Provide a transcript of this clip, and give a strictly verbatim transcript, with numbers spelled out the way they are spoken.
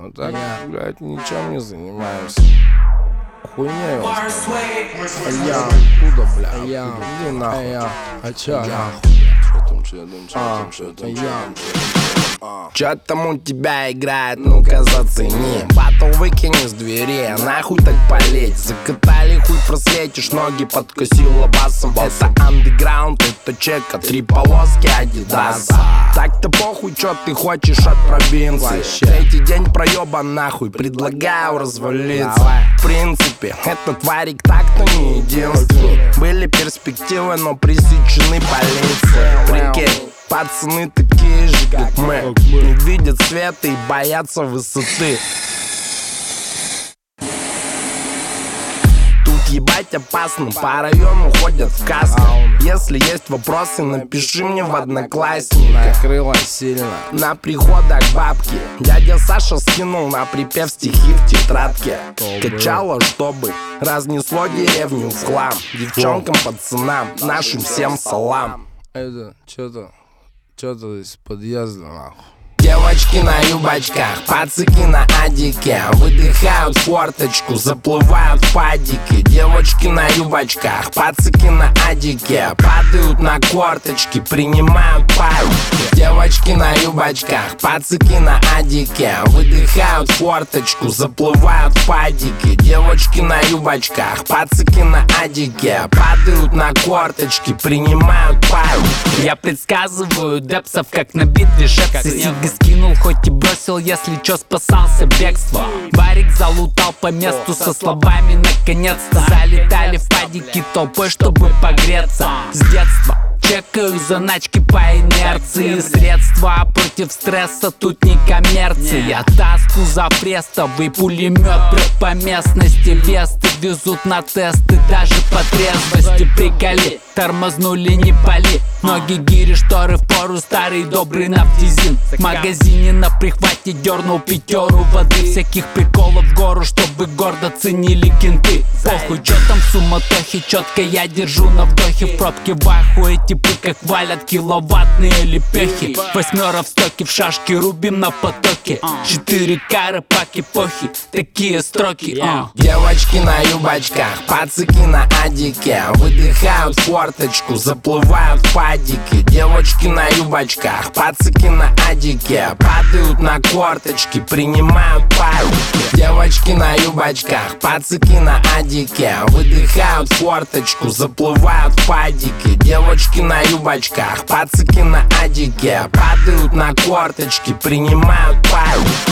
А так, блядь, ничем не занимаемся. Хуйня его. А я откуда, бля? А я, иди нахуй. А чё, нахуй? А, я. Чё там у тебя играет, ну-ка зацени. Батл выкини с двери, нахуй так полеть. Закатали хуй, просветишь, ноги подкосила басом. Это андеграунд, это чека, три полоски адидаса. Так-то похуй, чё ты хочешь от провинции. Третий день проёба нахуй, предлагаю развалиться. В принципе, этот варик так-то не единственный. Были перспективы, но пресечены полицией. Прикинь, пацаны такие же, как мы, не видят света и боятся высоты. Тут ебать опасно, по району ходят в каске. Если есть вопросы, напиши мне в Одноклассниках. Накрыло сильно. На приходах бабки дядя Саша скинул на припев стихи в тетрадке. Качало, чтобы разнесло деревню в хлам. Девчонкам, пацанам, нашим всем салам. Это, чё-то, чё-то из подъезда, нахуй. Девочки на юбочках, пацики на адике. Выдыхают форточку, заплывают в падики. Девочки на юбочках, пацики на адике. Падают на корточки, принимают паики. Девочки на юбочках, пацики на адике. Выдыхают форточку, заплывают в падики. Девочки на юбочках, пацики на адике. Падают на корточки, принимают паики. Я предсказываю депсов, как на битве шепсы. Скинул, хоть и бросил, если чё, спасался бегство. Барик залутал по месту со словами наконец-то. Залетали в падики толпой, чтобы погреться. С детства чекаю заначки по инерции. Средства против стресса, тут не коммерция. Таску за престовый пулемет. Прыг по местности, весты везут на тесты. Даже по трезвости приколи, тормознули, не пали. Ноги, гири, шторы в пору, старый добрый нафтизин. В магазине на прихвате дернул пятеру воды. Всяких приколов в гору, чтобы гордо ценили кенты. Похуй, чё там в суматохе, четко я держу на вдохе. В пробке в ахуе, типы как валят киловаттные лепехи. Восьмера в стоке, в шашки рубим на потоке. Четыре кары паки похи, такие строки. uh. Девочки на юбочках, пацики на адике. Выдыхают форточку, заплывают в падики. Девочки на юбочках, пацики на адике. Падают на корточки, принимают паики. Девочки на юбочках, пацики на адике. Выдыхают форточку, заплывают в падики. Девочки на юбочках, пацики на адике. Падают на корточки, принимают паики.